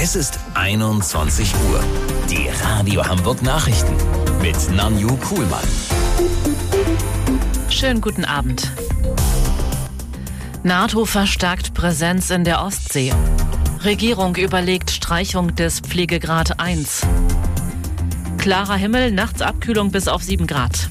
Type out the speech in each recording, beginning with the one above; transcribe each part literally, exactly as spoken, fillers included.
Es ist einundzwanzig Uhr. Die Radio Hamburg Nachrichten mit Nanju Kuhlmann. Schönen guten Abend. NATO verstärkt Präsenz in der Ostsee. Regierung überlegt Streichung des Pflegegrad eins. Klarer Himmel, nachts Abkühlung bis auf sieben Grad.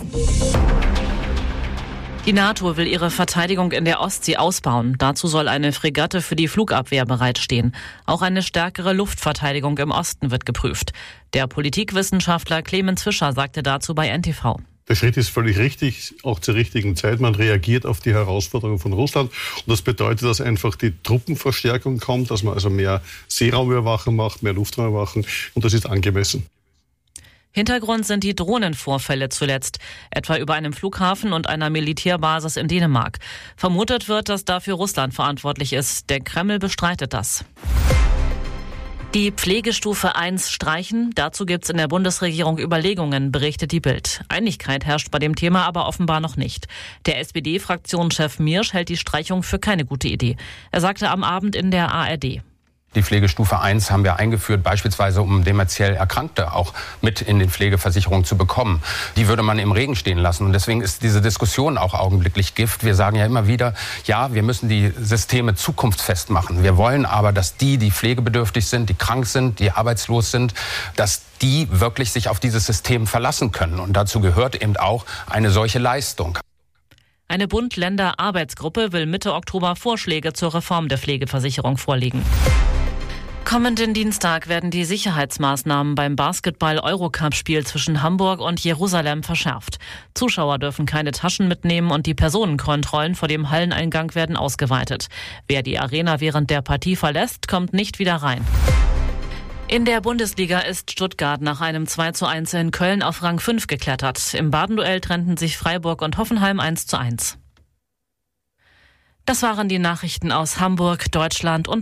Die NATO will ihre Verteidigung in der Ostsee ausbauen. Dazu soll eine Fregatte für die Flugabwehr bereitstehen. Auch eine stärkere Luftverteidigung im Osten wird geprüft. Der Politikwissenschaftler Clemens Fischer sagte dazu bei N T V. Der Schritt ist völlig richtig, auch zur richtigen Zeit. Man reagiert auf die Herausforderung von Russland. Und das bedeutet, dass einfach die Truppenverstärkung kommt, dass man also mehr Seeraumüberwachung macht, mehr Luftraumüberwachung. Und das ist angemessen. Hintergrund sind die Drohnenvorfälle zuletzt, etwa über einem Flughafen und einer Militärbasis in Dänemark. Vermutet wird, dass dafür Russland verantwortlich ist. Der Kreml bestreitet das. Die Pflegestufe eins streichen, dazu gibt's in der Bundesregierung Überlegungen, berichtet die Bild. Einigkeit herrscht bei dem Thema aber offenbar noch nicht. Der S P D-Fraktionschef Miersch hält die Streichung für keine gute Idee. Er sagte am Abend in der A R D. Die Pflegestufe eins haben wir eingeführt, beispielsweise um dementiell Erkrankte auch mit in den Pflegeversicherungen zu bekommen. Die würde man im Regen stehen lassen. Und deswegen ist diese Diskussion auch augenblicklich Gift. Wir sagen ja immer wieder, ja, wir müssen die Systeme zukunftsfest machen. Wir wollen aber, dass die, die pflegebedürftig sind, die krank sind, die arbeitslos sind, dass die wirklich sich auf dieses System verlassen können. Und dazu gehört eben auch eine solche Leistung. Eine Bund-Länder-Arbeitsgruppe will Mitte Oktober Vorschläge zur Reform der Pflegeversicherung vorlegen. Kommenden Dienstag werden die Sicherheitsmaßnahmen beim Basketball-Eurocup-Spiel zwischen Hamburg und Jerusalem verschärft. Zuschauer dürfen keine Taschen mitnehmen und die Personenkontrollen vor dem Halleneingang werden ausgeweitet. Wer die Arena während der Partie verlässt, kommt nicht wieder rein. In der Bundesliga ist Stuttgart nach einem zwei zu eins in Köln auf Rang fünf geklettert. Im Badenduell trennten sich Freiburg und Hoffenheim eins zu eins. Das waren die Nachrichten aus Hamburg, Deutschland und